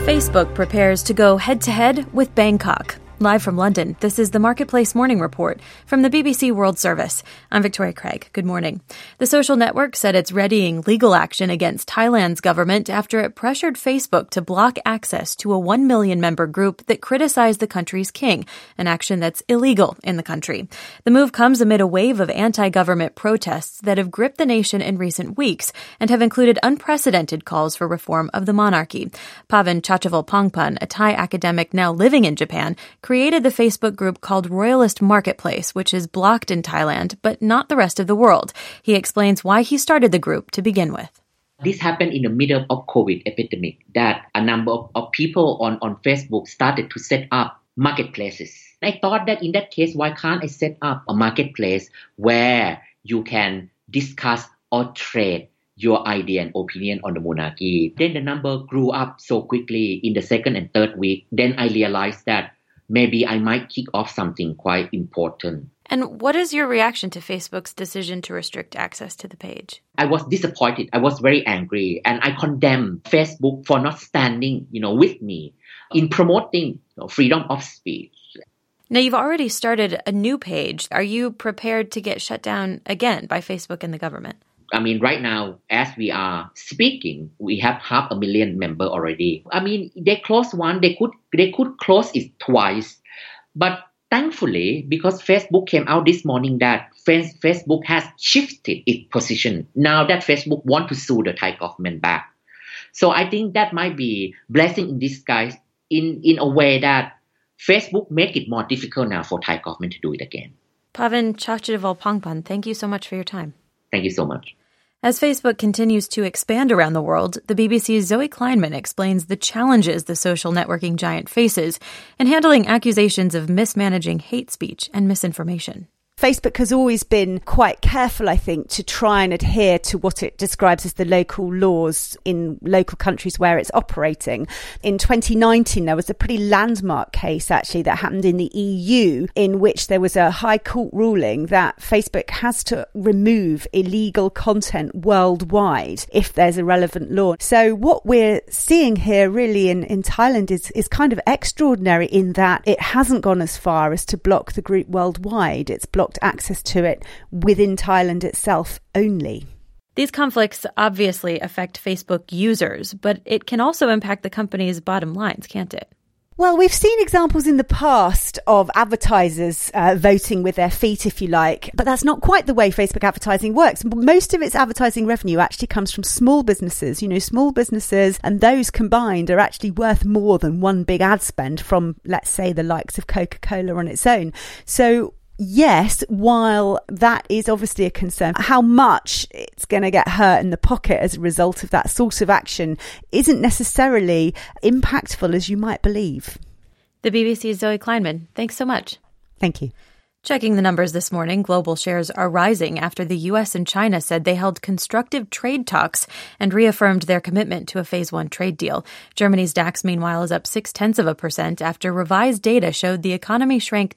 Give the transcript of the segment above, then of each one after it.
Facebook prepares to go head-to-head with Bangkok. Live from London, this is the Marketplace Morning Report from the BBC World Service. I'm Victoria Craig. Good morning. The social network said it's readying legal action against Thailand's government after it pressured Facebook to block access to a 1 million-member group that criticized the country's king, an action that's illegal in the country. The move comes amid a wave of anti-government protests that have gripped the nation in recent weeks and have included unprecedented calls for reform of the monarchy. Pavan Chachavalpongpan, a Thai academic now living in Japan, created the Facebook group called Royalist Marketplace, which is blocked in Thailand, but not the rest of the world. He explains why he started the group to begin with. This happened in the middle of COVID epidemic, that a number of people on Facebook started to set up marketplaces. I thought that in that case, why can't I set up a marketplace where you can discuss or trade your idea and opinion on the monarchy? Then the number grew up so quickly in the second and third week. Then I realized that maybe I might kick off something quite important. And what is your reaction to Facebook's decision to restrict access to the page? I was disappointed. I was very angry. And I condemn Facebook for not standing, with me in promoting freedom of speech. Now, you've already started a new page. Are you prepared to get shut down again by Facebook and the government? Right now, as we are speaking, we have 500,000 members already. They closed one, they could close it twice. But thankfully, because Facebook came out this morning that Facebook has shifted its position. Now that Facebook want to sue the Thai government back. So I think that might be blessing in disguise in a way that Facebook make it more difficult now for Thai government to do it again. Pavan Chachavalpongpan, thank you so much for your time. Thank you so much. As Facebook continues to expand around the world, the BBC's Zoe Kleinman explains the challenges the social networking giant faces in handling accusations of mismanaging hate speech and misinformation. Facebook has always been quite careful, I think, to try and adhere to what it describes as the local laws in local countries where it's operating. In 2019, there was a pretty landmark case, actually, that happened in the EU, in which there was a High Court ruling that Facebook has to remove illegal content worldwide if there's a relevant law. So what we're seeing here really in Thailand is kind of extraordinary in that it hasn't gone as far as to block the group worldwide. It's blocked access to it within Thailand itself only. These conflicts obviously affect Facebook users, but it can also impact the company's bottom lines, can't it? Well, we've seen examples in the past of advertisers voting with their feet, if you like, but that's not quite the way Facebook advertising works. Most of its advertising revenue actually comes from small businesses. Small businesses, and those combined are actually worth more than one big ad spend from, let's say, the likes of Coca-Cola on its own. So yes, while that is obviously a concern, how much it's going to get hurt in the pocket as a result of that sort of action isn't necessarily impactful as you might believe. The BBC's Zoe Kleinman, thanks so much. Thank you. Checking the numbers this morning, global shares are rising after the U.S. and China said they held constructive trade talks and reaffirmed their commitment to a Phase 1 trade deal. Germany's DAX, meanwhile, is up 0.6% after revised data showed the economy shrank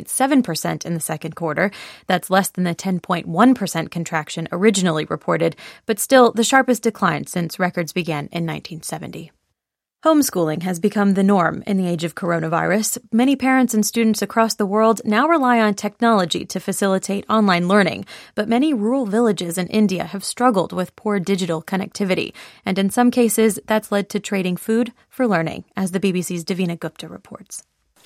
9.7% in the second quarter. That's less than the 10.1% contraction originally reported, but still the sharpest decline since records began in 1970. Homeschooling has become the norm in the age of coronavirus. Many parents and students across the world now rely on technology to facilitate online learning, but many rural villages in India have struggled with poor digital connectivity, and in some cases, that's led to trading food for learning, as the BBC's Davina Gupta reports.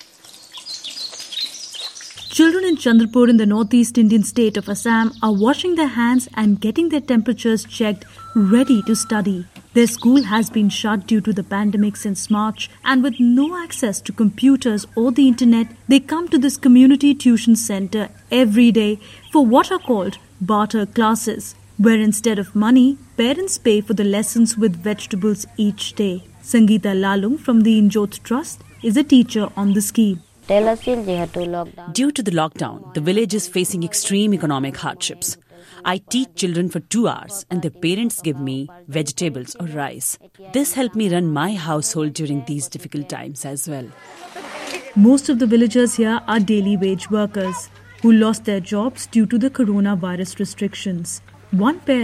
Children in Chandrapur in the northeast Indian state of Assam are washing their hands and getting their temperatures checked, ready to study. Their school has been shut due to the pandemic since March, and with no access to computers or the internet, they come to this community tuition center every day for what are called barter classes, where instead of money, parents pay for the lessons with vegetables each day. Sangeeta Lalung from the Injot Trust is a teacher on the scheme. Due to the lockdown, the village is facing extreme economic hardships. I teach children for 2 hours and their parents give me vegetables or rice. This helped me run my household during these difficult times as well. Most of the villagers here are daily wage workers who lost their jobs due to the coronavirus restrictions. One parent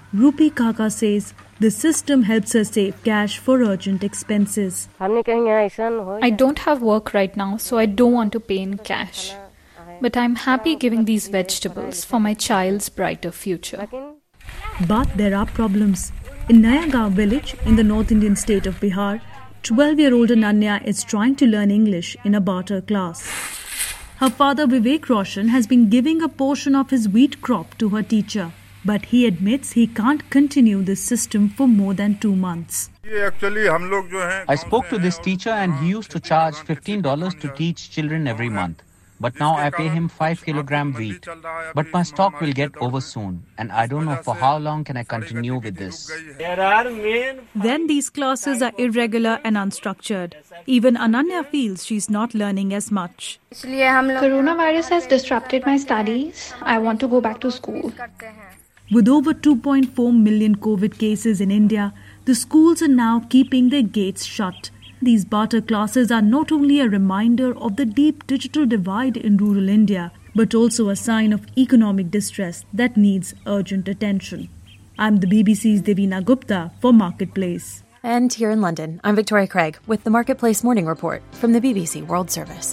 Rupi Kaka says the system helps her save cash for urgent expenses. I don't have work right now, so I don't want to pay in cash. But I'm happy giving these vegetables for my child's brighter future. But there are problems. In Nayagaon village in the North Indian state of Bihar, 12-year-old Ananya is trying to learn English in a barter class. Her father Vivek Roshan has been giving a portion of his wheat crop to her teacher. But he admits he can't continue this system for more than 2 months. I spoke to this teacher and he used to charge $15 to teach children every month. But now I pay him 5 kilogram wheat. But my stock will get over soon and I don't know for how long can I continue with this. Then these classes are irregular and unstructured. Even Ananya feels she's not learning as much. Coronavirus has disrupted my studies. I want to go back to school. With over 2.4 million COVID cases in India, the schools are now keeping their gates shut. These barter classes are not only a reminder of the deep digital divide in rural India, but also a sign of economic distress that needs urgent attention. I'm the BBC's Devina Gupta for Marketplace. And here in London, I'm Victoria Craig with the Marketplace Morning Report from the BBC World Service.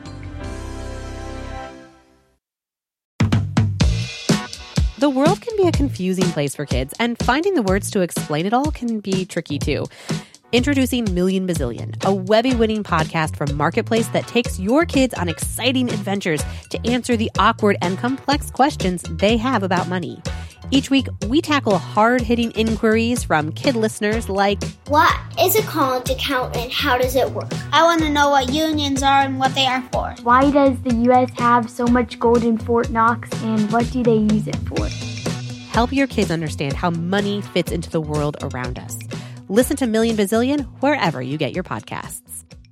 The world can be a confusing place for kids, and finding the words to explain it all can be tricky too. Introducing Million Bazillion, a Webby-winning podcast from Marketplace that takes your kids on exciting adventures to answer the awkward and complex questions they have about money. Each week, we tackle hard-hitting inquiries from kid listeners like, what is a college account and how does it work? I want to know what unions are and what they are for. Why does the U.S. have so much gold in Fort Knox and what do they use it for? Help your kids understand how money fits into the world around us. Listen to Million Bazillion wherever you get your podcasts.